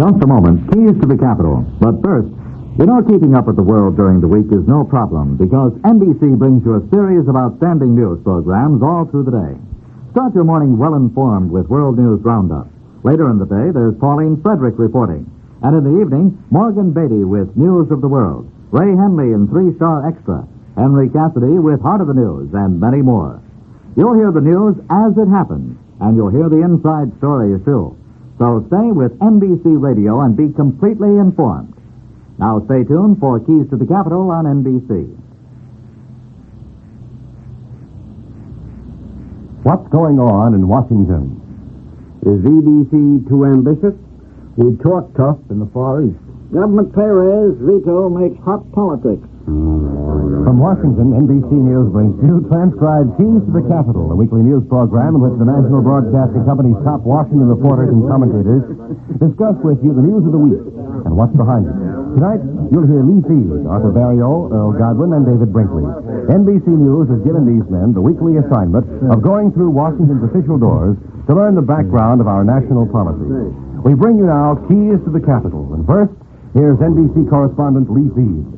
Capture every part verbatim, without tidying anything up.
Just a moment, keys to the capital. But first, you know, keeping up with the world during the week is no problem because N B C brings you a series of outstanding news programs all through the day. Start your morning well-informed with World News Roundup. Later in the day, there's Pauline Frederick reporting. And in the evening, Morgan Beatty with News of the World, Ray Henley in Three Star Extra, Henry Cassidy with Heart of the News, and many more. You'll hear the news as it happens, and you'll hear the inside stories, too. So stay with N B C Radio and be completely informed. Now stay tuned for Keys to the Capital on N B C. What's going on in Washington? Is E D C too ambitious? We talk tough in the Far East. Government pay raise veto makes hot politics. From Washington, N B C News brings you transcribed Keys to the Capital, a weekly news program in which the National Broadcasting Company's top Washington reporters and commentators discuss with you the news of the week and what's behind it. Tonight, you'll hear Lee Field, Arthur Barrio, Earl Godwin, and David Brinkley. N B C News has given these men the weekly assignment of going through Washington's official doors to learn the background of our national policy. We bring you now Keys to the Capital. And first, here's N B C correspondent Lee Field.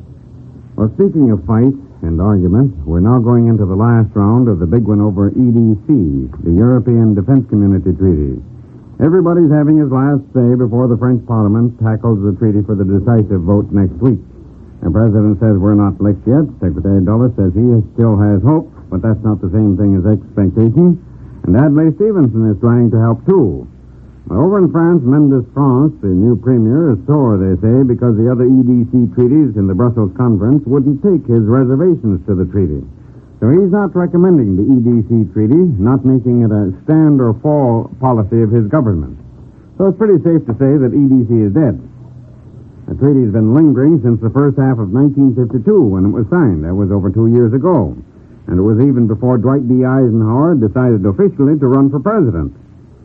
Well, speaking of fights and arguments, we're now going into the last round of the big one over E D C, the European Defense Community Treaty. Everybody's having his last say before the French Parliament tackles the treaty for the decisive vote next week. The President says we're not licked yet. Secretary Dulles says he still has hope, but that's not the same thing as expectation. And Adlai Stevenson is trying to help, too. Over in France, Mendes France, the new premier, is sore, they say, because the other E D C treaties in the Brussels conference wouldn't take his reservations to the treaty. So he's not recommending the E D C treaty, not making it a stand or fall policy of his government. So it's pretty safe to say that E D C is dead. The treaty's been lingering since the first half of nineteen fifty-two when it was signed. That was over two years ago. And it was even before Dwight D. Eisenhower decided officially to run for president.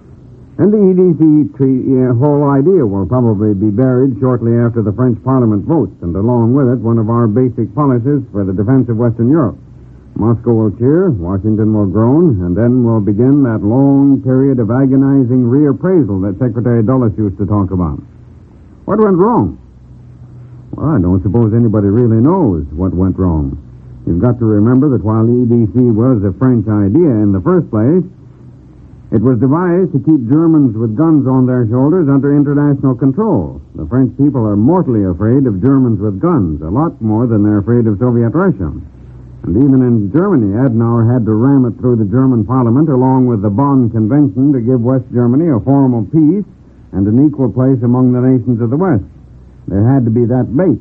And the E D C treaty, uh, whole idea will probably be buried shortly after the French Parliament votes, and along with it, one of our basic policies for the defense of Western Europe. Moscow will cheer, Washington will groan, and then will begin that long period of agonizing reappraisal that Secretary Dulles used to talk about. What went wrong? Well, I don't suppose anybody really knows what went wrong. You've got to remember that while the E D C was a French idea in the first place, it was devised to keep Germans with guns on their shoulders under international control. The French people are mortally afraid of Germans with guns, a lot more than they're afraid of Soviet Russia. And even in Germany, Adenauer had to ram it through the German parliament along with the Bonn Convention to give West Germany a formal peace and an equal place among the nations of the West. There had to be that bait.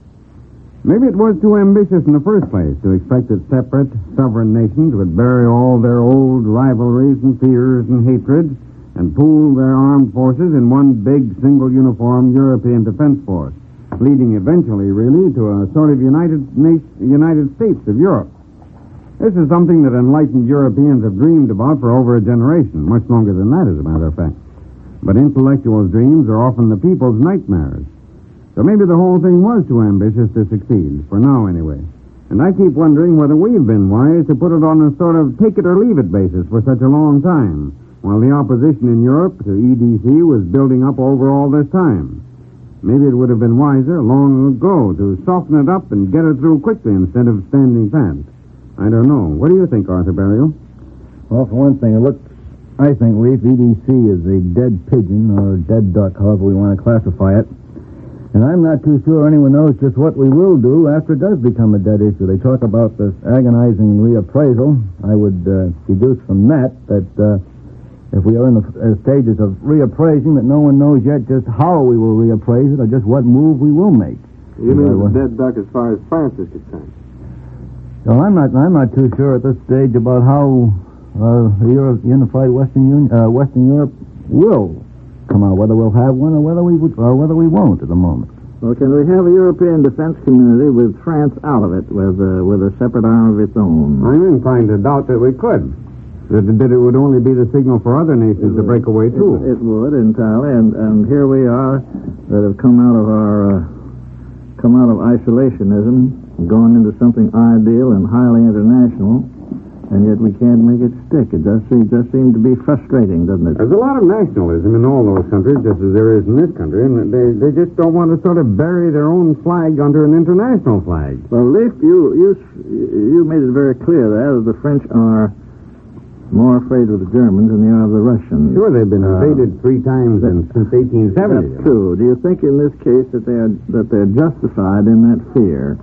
Maybe it was too ambitious in the first place to expect that separate, sovereign nations would bury all their old rivalries and fears and hatreds and pool their armed forces in one big, single, uniform European defense force, leading eventually, really, to a sort of United, Na- United States of Europe. This is something that enlightened Europeans have dreamed about for over a generation, much longer than that, as a matter of fact. But intellectuals' dreams are often the people's nightmares. So maybe the whole thing was too ambitious to succeed, for now anyway. And I keep wondering whether we've been wise to put it on a sort of take-it-or-leave-it basis for such a long time, while the opposition in Europe to E D C was building up over all this time. Maybe it would have been wiser long ago to soften it up and get it through quickly instead of standing pat. I don't know. What do you think, Arthur Barrio? Well, for one thing, it looks, I think, Leaf, E D C is a dead pigeon or dead duck, however we want to classify it. And I'm not too sure anyone knows just what we will do after it does become a dead issue. They talk about this agonizing reappraisal. I would uh, deduce from that that uh, if we are in the uh, stages of reappraising, that no one knows yet just how we will reappraise it or just what move we will make. You mean the dead duck as far as France is concerned? Well, I'm not. I'm not too sure at this stage about how uh, the Euro- unified Western Union, uh, Western Europe will come out, whether we'll have one or whether we would, or whether we won't at the moment. Well, can we have a European defense community with France out of it, with uh, with a separate arm of its own? I'm inclined to doubt that we could. That, that it would only be the signal for other nations to break away too. It, it would entirely, and and here we are that have come out of our uh, come out of isolationism, gone into something ideal and highly international, and yet we can't make it stick. It does seem, just seem to be frustrating, doesn't it? There's a lot of nationalism in all those countries, just as there is in this country, and they, they just don't want to sort of bury their own flag under an international flag. Well, Leif, you, you, you made it very clear there that the French are more afraid of the Germans than they are of the Russians. Sure, they've been Uh, invaded three times in, since eighteen seventy. That's true. Do you think in this case that they are that they're justified in that fear?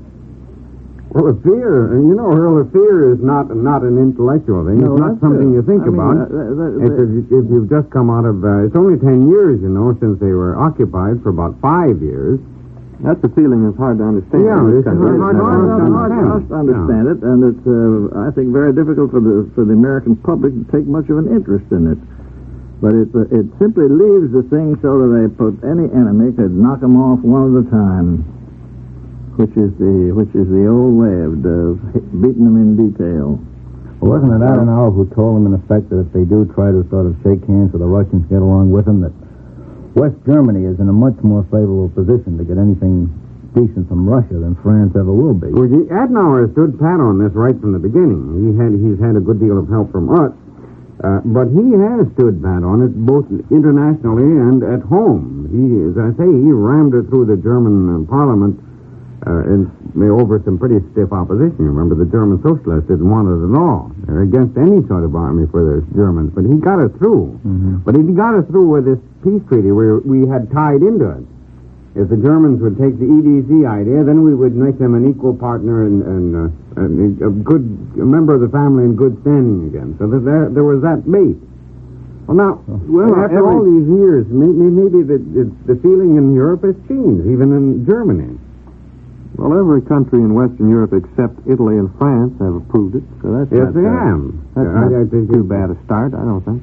Well, the fear, you know, Earl, the fear is not not an intellectual thing. No, it's not that's something it. you think I mean, about. uh, the- the- It's if, you- if you've just come out of, uh, it's only ten years, you know, since they were occupied for about five years. That's a feeling that's hard to understand. Yeah, in this it's country. hard- hard- Well, hard to it's hard understand. to understand it, and it's, uh, I think, very difficult for the for the American public to take much of an interest in it. But it uh, it simply leaves the thing so that they put any enemy could knock them off one at a time, which is the which is the old way of uh, beating them in detail. Well, wasn't it Adenauer who told them, in effect, that if they do try to sort of shake hands with the Russians, get along with them, that West Germany is in a much more favorable position to get anything decent from Russia than France ever will be? Well, he- Adenauer stood pat on this right from the beginning. He had he's had a good deal of help from us, uh, but he has stood pat on it both internationally and at home. He, as I say, he rammed it through the German uh, Parliament uh, in, over some pretty stiff opposition. Remember, the German socialists didn't want it at all. They're against any sort of army for the Germans, but he got it through. Mm-hmm. But he got it through with this peace treaty where we had tied into it. If the Germans would take the E D C idea, then we would make them an equal partner and, and, uh, and a good a member of the family in good standing again. So that there, there was that bait. Well, now, well, after every- all these years, maybe, maybe the, the, the feeling in Europe has changed, even in Germany. Well, every country in Western Europe except Italy and France have approved it. So that's Yes, not, they uh, have. That's Yeah, not I- I think too it's- bad a start, I don't think.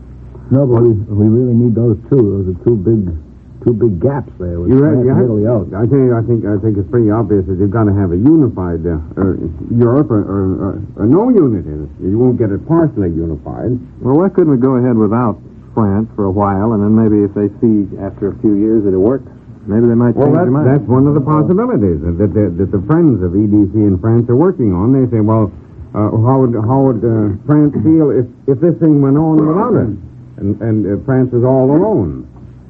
No, but we, we really need those two. Those are two big two big gaps there with You France you and have- Italy out. I tell you, I think I think it's pretty obvious that you've got to have a unified uh, uh, Europe or, or, or, or no unity. You won't get it partially unified. Well, why couldn't we go ahead without France for a while, and then maybe if they see after a few years that it worked, maybe they might Well, change that's, their mind. that's one of the possibilities that the, that the friends of E D C in France are working on. They say, well, uh, how would how would uh, France feel if, if this thing went on without it, and and uh, France was all alone?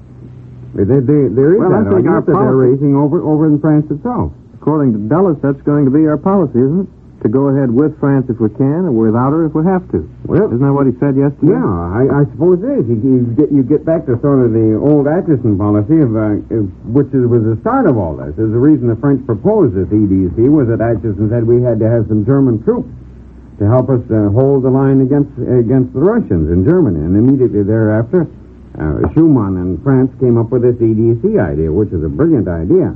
They, they, there is Well, I that think our argument that they're policy- raising over over in France itself. According to Dulles, that's going to be our policy, isn't it? To go ahead with France if we can, and without her if we have to. Well, Isn't that what he said yesterday? Yeah, I, I suppose it is. You, you get you get back to sort of the old Atchison policy, of, uh, of- which is, was the start of all this. Is the reason the French proposed this E D C was that Atchison said we had to have some German troops to help us uh, hold the line against against the Russians in Germany, and immediately thereafter, uh, Schumann and France came up with this E D C idea, which is a brilliant idea.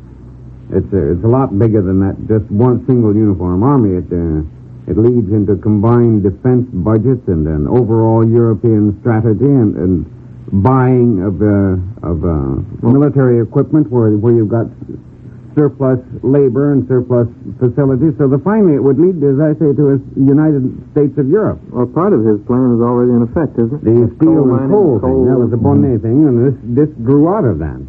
It's a, it's a lot bigger than that, just one single uniform army. It uh, it leads into combined defense budgets and an overall European strategy and, and buying of uh, of uh, military equipment where where you've got surplus labor and surplus facilities. So the finally it would lead, as I say, to a United States of Europe. Well, part of his plan is already in effect, isn't it? The That's steel and mining, coal thing, that was the Bonnet thing, and this this grew out of that.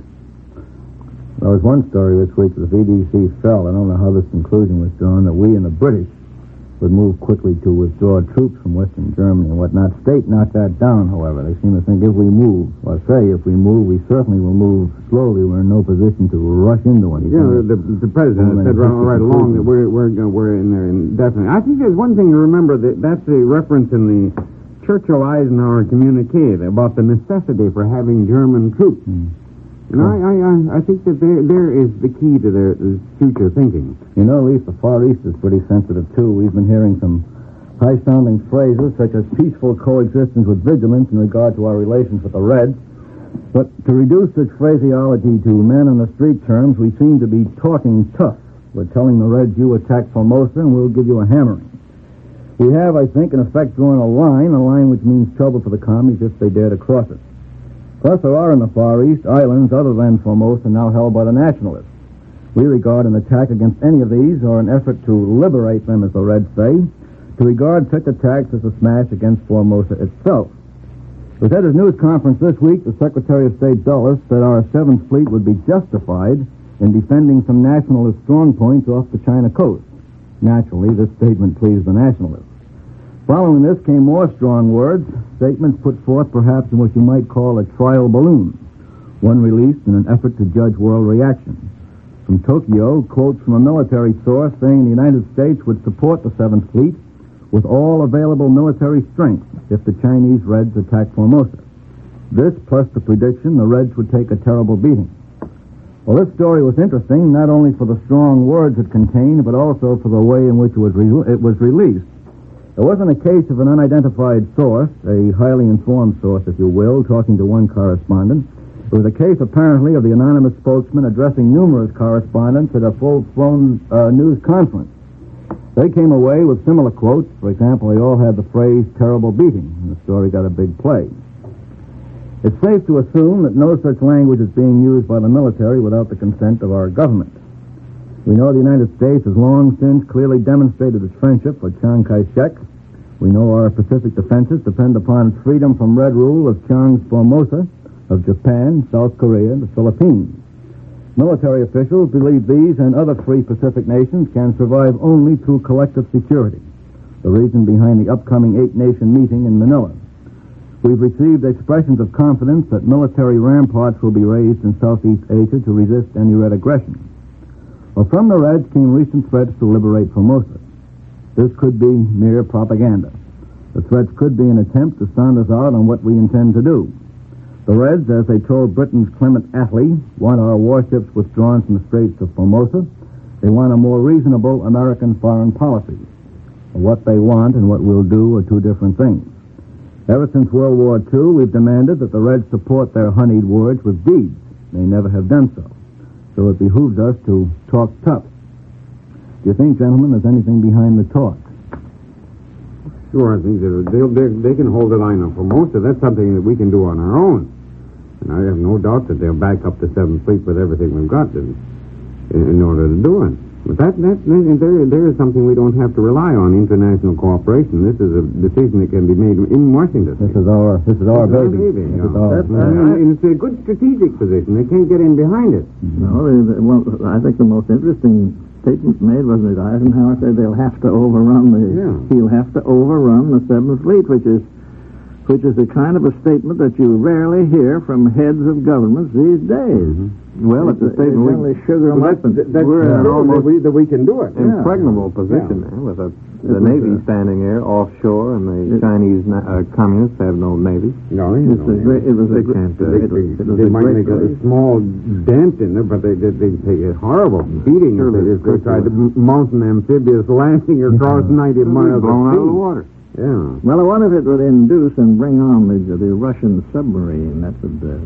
There was one story this week that if E D C fell, I don't know how this conclusion was drawn, that we and the British would move quickly to withdraw troops from Western Germany and whatnot. State knocked that down, however. They seem to think if we move, or say if we move, we certainly will move slowly. We're in no position to rush into anything. Yeah, the, the president Well, said then, right, right along that we're we're uh, we're in there indefinitely. I think there's one thing to remember that that's the reference in the Churchill-Eisenhower communique about the necessity for having German troops. Hmm. And I, I I I think that there there is the key to their uh, future thinking. You know, at least the Far East is pretty sensitive, too. We've been hearing some high-sounding phrases such as peaceful coexistence with vigilance in regard to our relations with the Reds. But to reduce such phraseology to man-on-the-street terms, we seem to be talking tough. We're telling the Reds, you attack Formosa and we'll give you a hammering. We have, I think, in effect drawn a line, a line which means trouble for the commies if they dare to cross it. Plus, there are in the Far East islands other than Formosa now held by the nationalists. We regard an attack against any of these or an effort to liberate them, as the Reds say, to regard such attacks as a smash against Formosa itself. It was at his news conference this week, the Secretary of State Dulles said our Seventh Fleet would be justified in defending some nationalist strong points off the China coast. Naturally, this statement pleased the nationalists. Following this came more strong words, statements put forth perhaps in what you might call a trial balloon, one released in an effort to judge world reaction. From Tokyo, quotes from a military source saying the United States would support the Seventh Fleet with all available military strength if the Chinese Reds attacked Formosa. This, plus the prediction the Reds would take a terrible beating. Well, this story was interesting not only for the strong words it contained, but also for the way in which it was, re- it was released. It wasn't a case of an unidentified source, a highly informed source, if you will, talking to one correspondent. It was a case, apparently, of the anonymous spokesman addressing numerous correspondents at a full-blown uh, news conference. They came away with similar quotes. For example, they all had the phrase, terrible beating, and the story got a big play. It's safe to assume that no such language is being used by the military without the consent of our government. We know the United States has long since clearly demonstrated its friendship for Chiang Kai-shek. We know our Pacific defenses depend upon freedom from red rule of Chiang's Formosa, of Japan, South Korea, and the Philippines. Military officials believe these and other free Pacific nations can survive only through collective security, the reason behind the upcoming eight-nation meeting in Manila. We've received expressions of confidence that military ramparts will be raised in Southeast Asia to resist any Red aggression. Well, from the Reds came recent threats to liberate Formosa. This could be mere propaganda. The threats could be an attempt to sound us out on what we intend to do. The Reds, as they told Britain's Clement Attlee, want our warships withdrawn from the Straits of Formosa. They want a more reasonable American foreign policy. What they want and what we'll do are two different things. Ever since World War Two, we've demanded that the Reds support their honeyed words with deeds. They never have done so. So it behooves us to talk tough. Do you think, gentlemen, there's anything behind the talk? Sure, I think that they'll, they they can hold the line on Formosa. That's something that we can do on our own. And I have no doubt that they'll back up the Seventh Fleet with everything we've got in, in order to do it. But that, that there, there is something we don't have to rely on, international cooperation. This is a decision that can be made in Washington. This is our, this is our This is baby. Our baby This yeah. is our, That's, uh, and it's a good strategic position. They can't get in behind it. No, they, they, well, I think the most interesting statement made was that Eisenhower said they'll have to overrun the. Yeah. He'll have to overrun the Seventh Fleet, which is, which is a kind of a statement that you rarely hear from heads of governments these days. Mm-hmm. Well, it's a They statement generally sugar them Well, up. that's, and- that's we're in an true almost that we, that we can do it. Yeah. impregnable position Yeah. there with a, It the was Navy a- standing there offshore, and the It- Chinese na- uh, communists have no Navy. No, you It's know, a great, it was a They great, can't, uh, it, They, was- it was they a might great make a race. small dent in there, but they they, they take a horrible beating Sure, if they, if they it's tried to good. m- mount an amphibious landing across ninety miles blown of out of the sea. water. Yeah. Well, I wonder if it would induce and bring on the the Russian submarine. That would. Uh,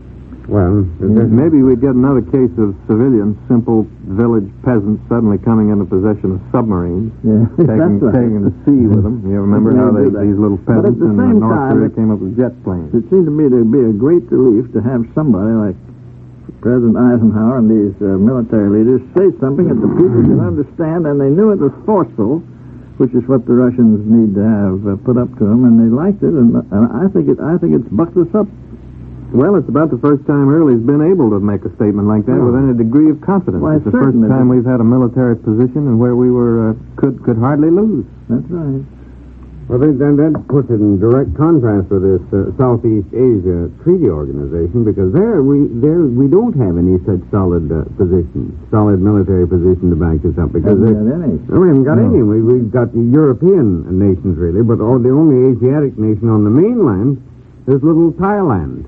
Well, there's- Maybe we'd get another case of civilians, simple village peasants, suddenly coming into possession of submarines, yeah, taking, that's right. taking the sea with them. You remember Yeah, how they they, do that. these little But at peasants the in same North time, Korea it- came up with jet planes? It seemed to me to be a great relief to have somebody like President Eisenhower and these uh, military leaders say something that the people can understand, and they knew it was forceful, which is what the Russians need to have uh, put up to them, and they liked it, and, and I think it. I think it's bucked us up. Well, it's about the first time Early's been able to make a statement like that Oh. with any degree of confidence. Why, it's the first certainly. time we've had a military position and where we were uh, could could hardly lose. That's right. well, they, then that puts it in direct contrast with this uh, Southeast Asia Treaty Organization, because there we there we don't have any such solid uh, position, solid military position to back this up. Because Hasn't there- got any. we haven't got any. We, we've got the European nations really, but all, the only Asiatic nation on the mainland is little Thailand.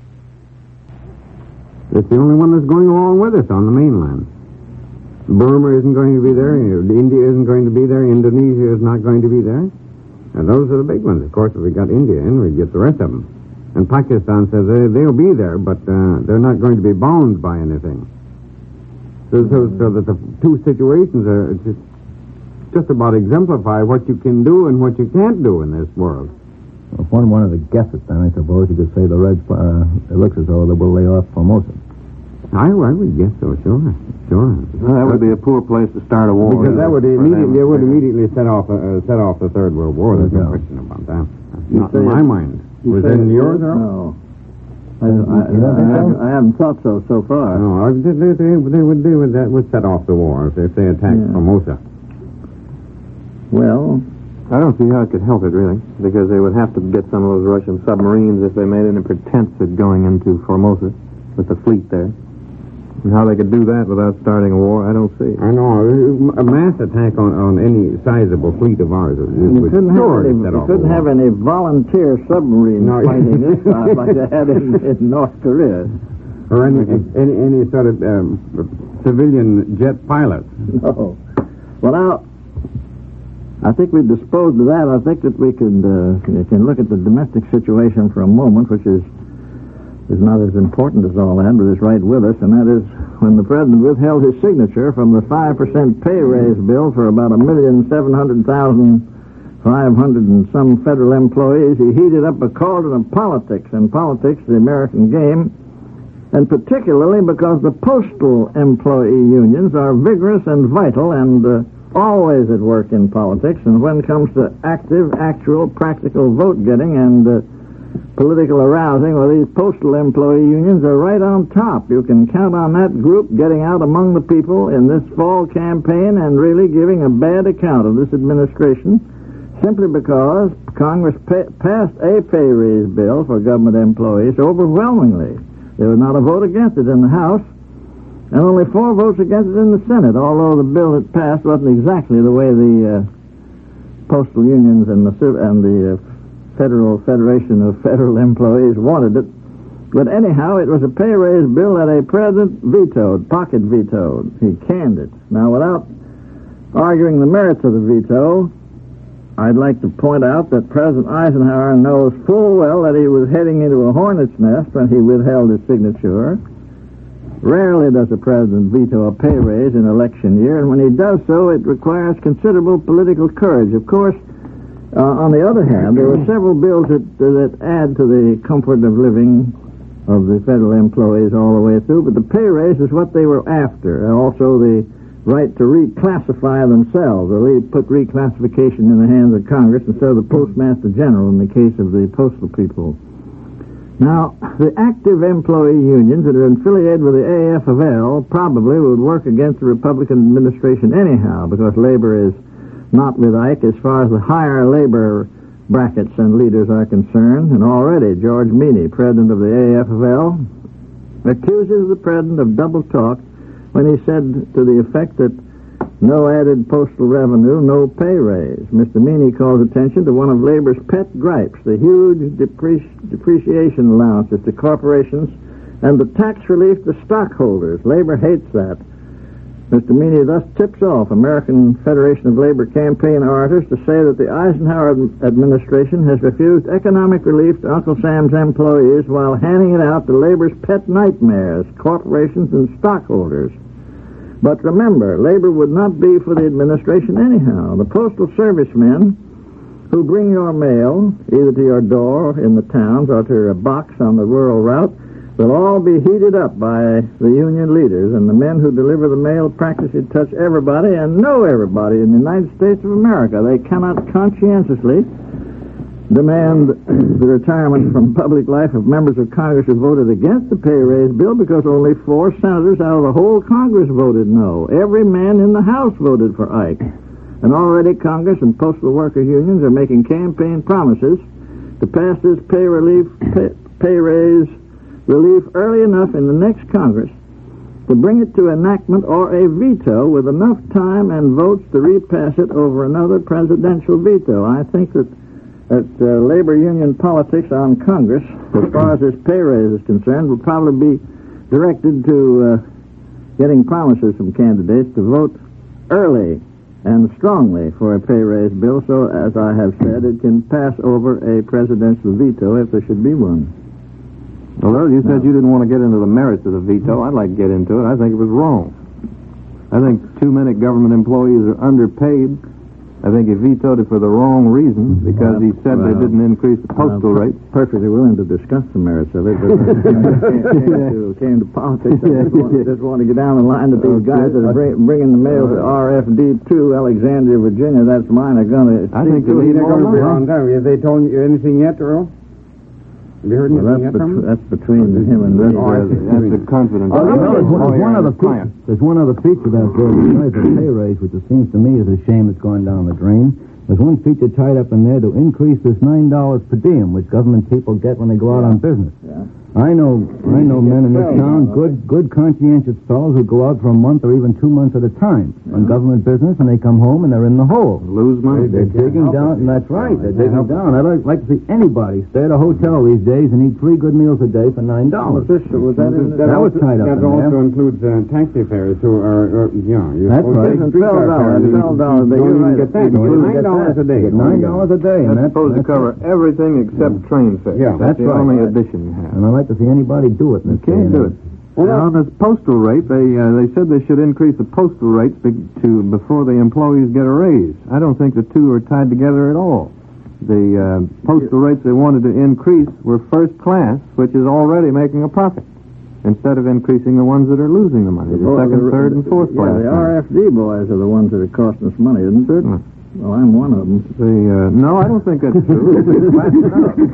It's the only one that's going along with us on the mainland. Burma isn't going to be there. India isn't going to be there. Indonesia is not going to be there. And those are the big ones. Of course, if we got India in, we'd get the rest of them. And Pakistan says they, they'll be there, but uh, they're not going to be bound by anything. So, so, so that the two situations are just, just about exemplify what you can do and what you can't do in this world. If one wanted to guess it, then I suppose you could say the Reds, uh, it looks as though they will lay off Formosa. I, I would guess so, sure. Sure. Well, that would be a poor place to start a war. Because that would for them. immediately, it would immediately set off uh, set off the Third World War. There's no Yeah. question about that. That's You not say in my it- mind. You Was say it in it yours, is? Earl? No. I, I, I, You don't think I, so? haven't, I haven't thought so so far. No, I- they, they, they, they would they would that would set off the war if they, if they attacked Yeah. Formosa. Well, I don't see how it could help it, really, because they would have to get some of those Russian submarines if they made any pretense at going into Formosa with the fleet there. And how they could do that without starting a war, I don't see. I know. A mass attack on, on any sizable fleet of ours is You couldn't, have any, you couldn't have any volunteer submarines No. fighting this time like they had in, in North Korea. Or any, any, any sort of um, civilian jet pilots. No. Well, now, I think we've disposed of that. I think that we could uh, can look at the domestic situation for a moment, which is is not as important as all that, but is right with us, and that is when the president withheld his signature from the five percent pay raise bill for about a million seven hundred thousand five hundred and some federal employees. He heated up a cauldron of politics, and politics, the American game, and particularly because the postal employee unions are vigorous and vital and uh, always at work in politics, and when it comes to active, actual, practical vote getting and uh, political arousing, well, these postal employee unions are right on top. You can count on that group getting out among the people in this fall campaign and really giving a bad account of this administration simply because Congress pa- passed a pay raise bill for government employees overwhelmingly. There was not a vote against it in the House, and only four votes against it in the Senate, although the bill that passed wasn't exactly the way the uh, postal unions and the and the uh, Federal Federation of Federal Employees wanted it. But anyhow, it was a pay raise bill that a president vetoed, pocket vetoed. He canned it. Now, without arguing the merits of the veto, I'd like to point out that President Eisenhower knows full well that he was heading into a hornet's nest when he withheld his signature. Rarely does a president veto a pay raise in election year, and when he does so, it requires considerable political courage. Of course, uh, on the other hand, there were several bills that, that add to the comfort of living of the federal employees all the way through, but the pay raise is what they were after, and also the right to reclassify themselves, or re- put reclassification in the hands of Congress instead of the Postmaster General in the case of the postal people. Now, the active employee unions that are affiliated with the A F L probably would work against the Republican administration anyhow, because labor is not with Ike as far as the higher labor brackets and leaders are concerned, and already George Meany, president of the A F L, accuses the president of double talk when he said to the effect that no added postal revenue, no pay raise. Mister Meany calls attention to one of labor's pet gripes, the huge depreci- depreciation allowances to corporations and the tax relief to stockholders. Labor hates that. Mister Meany thus tips off American Federation of Labor campaign orators to say that the Eisenhower administration has refused economic relief to Uncle Sam's employees while handing it out to labor's pet nightmares, corporations and stockholders. But remember, labor would not be for the administration anyhow. The postal servicemen who bring your mail, either to your door in the towns or to a box on the rural route, will all be heated up by the union leaders, and the men who deliver the mail practically touch everybody and know everybody in the United States of America. They cannot conscientiously demand the retirement from public life of members of Congress who voted against the pay raise bill because only four senators out of the whole Congress voted no. Every man in the House voted for Ike. And already Congress and postal worker unions are making campaign promises to pass this pay relief, pay, pay raise relief early enough in the next Congress to bring it to enactment or a veto with enough time and votes to repass it over another presidential veto. I think that that uh, labor union politics on Congress, as far as this pay raise is concerned, will probably be directed to uh, getting promises from candidates to vote early and strongly for a pay raise bill, so, as I have said, it can pass over a presidential veto if there should be one. Well, you said no. You didn't want to get into the merits of the veto. I'd like to get into it. I think it was wrong. I think too many government employees are underpaid. I think he vetoed it for the wrong reason, because he said well, they didn't increase the postal uh, rate. Perfectly willing to discuss the merits of it, but when it came, to, came to politics, I just want, just want to get down the line that these guys that are bring, bringing the mail to R F D two, Alexandria, Virginia, that's mine, are going to... I think they're going to be on time. Have they told you anything yet, Earl? Have you heard well, anything yet bet- from them? That's between him and this. Oh, that's, that's the confidence. Oh, you know, there's, one, there's, one other feature, there's one other feature that there besides the pay raise, which it seems to me is a shame it's going down the drain. There's one feature tied up in there to increase this nine dollars per diem, which government people get when they go out on business. Yeah. I know I know men in this town, good, good conscientious fellows who go out for a month or even two months at a time on government business, and they come home and they're in the hole. Lose money. They're digging down, and that's right, they're digging down. I'd like, like to see anybody stay at a hotel these days and eat three good meals a day for nine dollars. Was this, was that in That was tied up That in also there. includes uh, taxi fares, who are, uh, yeah. You're That's supposed to right. take It's streetcar twelve dollars, fares. twelve dollars. You You're don't even right. get that. You You don't get get nine dollars that. a day. Get nine dollars a day, and That's that's supposed to that's cover everything except train fare. Yeah. That's That's the right. only addition you have. And I'd like to see anybody do it. in this day Can't and do age. it. Well, on this postal rate, they uh, they said they should increase the postal rates be- to before the employees get a raise. I don't think the two are tied together at all. The uh, postal rates they wanted to increase were first class, which is already making a profit, instead of increasing the ones that are losing the money, the Oh, second, the- third, and fourth yeah, class. the R F D boys are the ones that are costing us money, isn't it? Certainly. Well, I'm one of them. The, uh, no, I don't think that's true. Flatten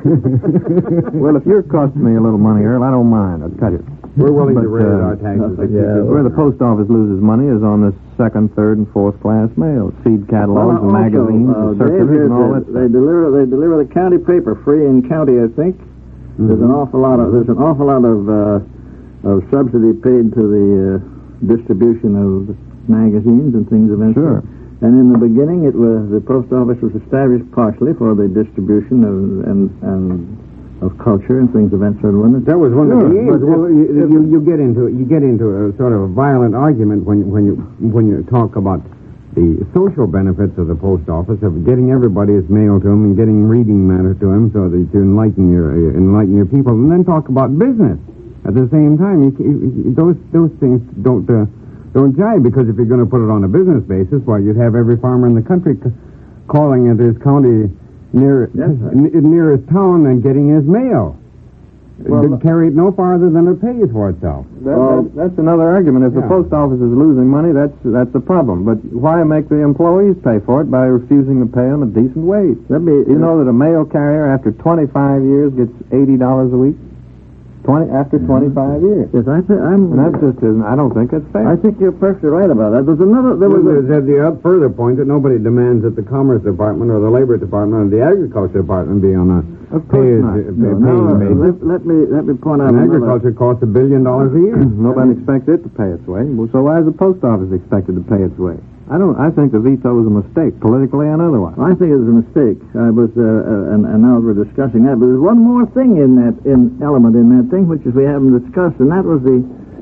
it up. Well, if you're costing me a little money, Earl, I don't mind. I'll cut it. We're willing But, to raise uh, our taxes. yeah, Where the post office loses money is on the second, third, and fourth class mail, seed catalogs, and Also, magazines, uh, and Dave, circulars, there's and all a- that they stuff. deliver they deliver the county paper free in county, I think. There's an awful lot of there's an awful lot of uh, of subsidy paid to the uh, distribution of magazines and things of that Sure. sort. And in the beginning, it was the post office was established partially for the distribution of and and of culture and things of that sort, wasn't it? That was one of the Sure, aims. but Well, if- you, you, you get into you get into a sort of a violent argument when you, when you when you talk about the social benefits of the post office of getting everybody his mail to them and getting reading matter to them so that you enlighten your uh, enlighten your people, and then talk about business at the same time. You, you, those those things don't uh, don't jive, because if you're going to put it on a business basis, why, you'd have every farmer in the country c- calling at his county near Yes, sir. n- near his town and getting his mail. Well, It carry it no farther than it pays for itself. That, Well, that, that's another argument. If the Yeah. post office is losing money, that's that's a problem. But why make the employees pay for it by refusing to pay them a decent wage? That'd be, You know that a mail carrier, after twenty-five years, gets eighty dollars a week? Twenty after twenty-five years. Yes, I think I'm. And that just isn't, I don't think that's fair. I think you're perfectly right about that. There's another. There was There's a, the other further point that nobody demands that the Commerce Department or the Labor Department or the Agriculture Department be on a Of course pay, not. pay, no, paying no, basis. let, let me let me point out And another. agriculture costs a billion dollars a year. Nobody expects it to pay its way. Well, so why is the post office expected to pay its way? I don't. I think the veto is a mistake, politically and otherwise. I think it was a mistake. I was, uh, uh, and, and now we're discussing that. But there's one more thing in that in element in that thing, which is we haven't discussed, and that was the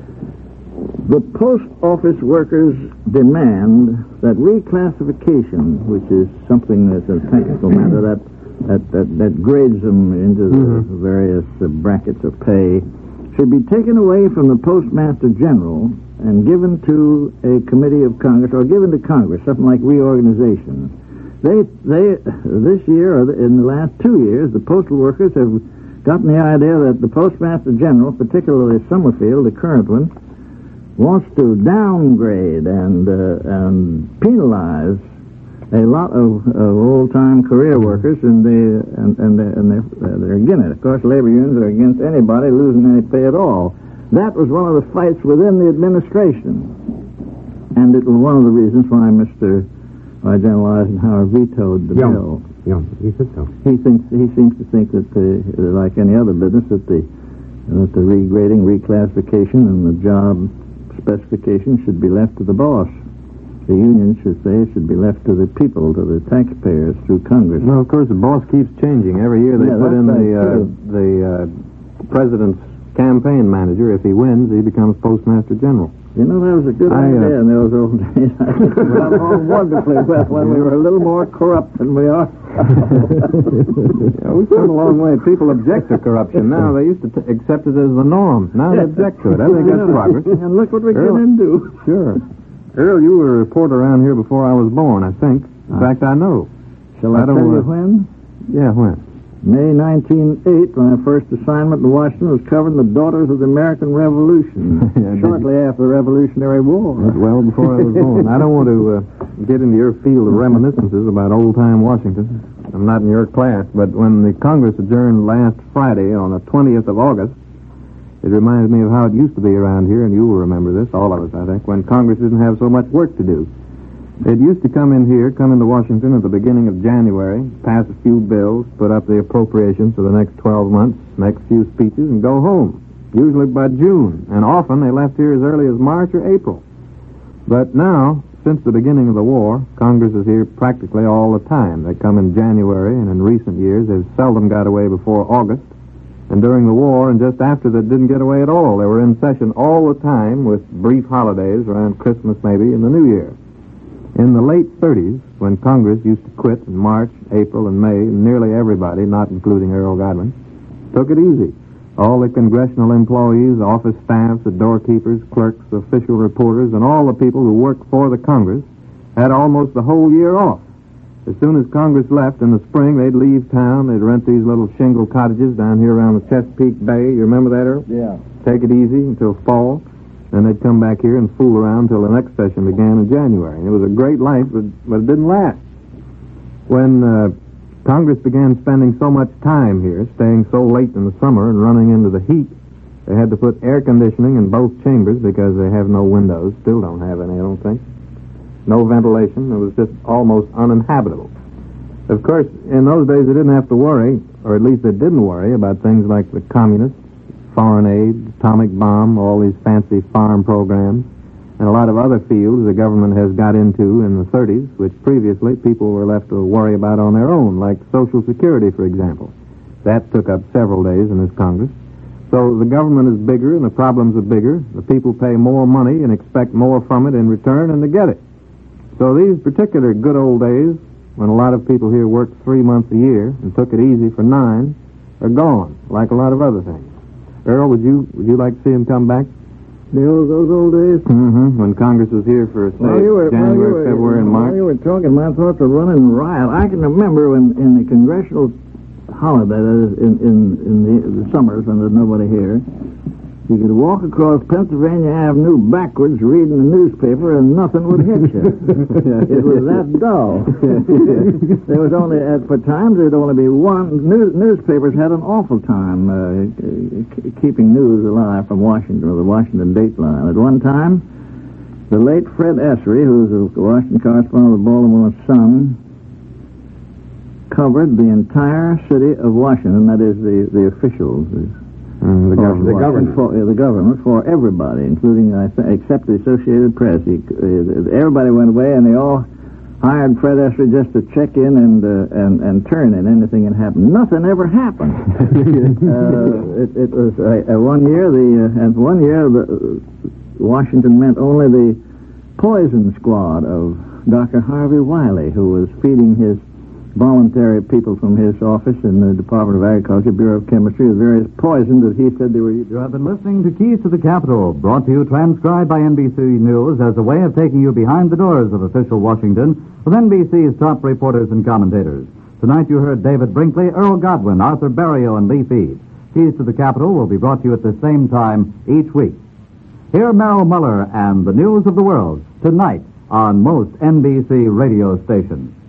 the post office workers' demand that reclassification, which is something that's a technical matter that that that, that grades them into the various uh, brackets of pay, should be taken away from the Postmaster General and given to a committee of Congress, or given to Congress, something like reorganization. They, they, this year, or in the last two years, the postal workers have gotten the idea that the Postmaster General, particularly Summerfield, the current one, wants to downgrade and uh, and penalize a lot of, of old-time career workers, and they and and they, and they're, they're against it. Of course, labor unions are against anybody losing any pay at all. That was one of the fights within the administration, and it was one of the reasons why Mister why General Eisenhower vetoed the Yeah. bill. Yeah, he said so. He thinks he seems to think that, the, like any other business, that the that the regrading, reclassification, and the job specification should be left to the boss. The union should say it should be left to the people, to the taxpayers, through Congress. No, of course, the boss keeps changing. Every year they Yeah, put that's in the right, uh, too. the uh, president's campaign manager. If he wins, he becomes postmaster general. You know, that was a good I, uh, idea in those old days. I think we got along wonderfully well when we were a little more corrupt than we are. Yeah, we've come a long way. People object to corruption now. They used to t- accept it as the norm. Now they object to it. I think that's progress. And look what we Earl. get into. Sure. Earl, you were a reporter around here before I was born, I think. In fact, I know. Shall I, I don't tell you uh, when? Yeah, when? May nineteen oh eight, when our first assignment in Washington was covering the Daughters of the American Revolution, Yeah, did shortly after the Revolutionary War. That's well before I was born. I don't want to uh, get into your field of reminiscences about old-time Washington. I'm not in your class, but when the Congress adjourned last Friday on the twentieth of August, it reminds me of how it used to be around here, and you will remember this, all of us, I think, when Congress didn't have so much work to do. It used to come in here, come into Washington at the beginning of January, pass a few bills, put up the appropriations for the next twelve months, make a few speeches, and go home, usually by June. And often they left here as early as March or April. But now, since the beginning of the war, Congress is here practically all the time. They come in January, and in recent years they've seldom got away before August. And during the war and just after that didn't get away at all. They were in session all the time with brief holidays around Christmas maybe and the New Year. In the late thirties, when Congress used to quit in March, April, and May, nearly everybody, not including Earl Godwin, took it easy. All the congressional employees, office staffs, the doorkeepers, clerks, official reporters, and all the people who worked for the Congress had almost the whole year off. As soon as Congress left in the spring, they'd leave town. They'd rent these little shingle cottages down here around the Chesapeake Bay. You remember that, Earl? Yeah. Take it easy until fall. Then they'd come back here and fool around until the next session began in January. And it was a great life, but, but it didn't last. When uh, Congress began spending so much time here, staying so late in the summer and running into the heat, they had to put air conditioning in both chambers because they have no windows. Still don't have any, I don't think. No ventilation. It was just almost uninhabitable. Of course, in those days they didn't have to worry, or at least they didn't worry, about things like the communists, foreign aid, atomic bomb, all these fancy farm programs, and a lot of other fields the government has got into in the thirties, which previously people were left to worry about on their own, like Social Security, for example. That took up several days in this Congress. So the government is bigger and the problems are bigger. The people pay more money and expect more from it in return, and they get it. So these particular good old days, when a lot of people here worked three months a year and took it easy for nine, are gone, like a lot of other things. Earl, would you would you like to see him come back? The old, those old days? Mm-hmm. When Congress was here for, say, Well, you were, January, well, you were, February, and March. While you were talking, my thoughts were running riot. I can remember when in the congressional holiday, that is, in, in, in the, the summers when there's nobody here, you could walk across Pennsylvania Avenue backwards reading the newspaper and nothing would hit you. It was that dull. There was only, at, for times, there'd only be one. News, newspapers had an awful time uh, c- keeping news alive from Washington, or the Washington Dateline. At one time, the late Fred Essery, who was a Washington correspondent of the Baltimore Sun, covered the entire city of Washington, that is, the, the officials, Mm, the, for, gov- the government. For, uh, the government, for everybody, including, uh, except the Associated Press. He, uh, everybody went away, and they all hired Fred Essery just to check in and uh, and, and turn in anything that happened. Nothing ever happened. uh, it, it was uh, uh, one year, the uh, and one year, the, uh, Washington meant only the poison squad of Doctor Harvey Wiley, who was feeding his voluntary people from his office in the Department of Agriculture, Bureau of Chemistry, with various poisons that he said they were You have been listening to Keys to the Capitol, brought to you transcribed by N B C News as a way of taking you behind the doors of official Washington with N B C's top reporters and commentators. Tonight you heard David Brinkley, Earl Godwin, Arthur Berrio, and Lee Feed. Keys to the Capitol will be brought to you at the same time each week. Hear Merrill Muller and the news of the world tonight on most N B C radio stations.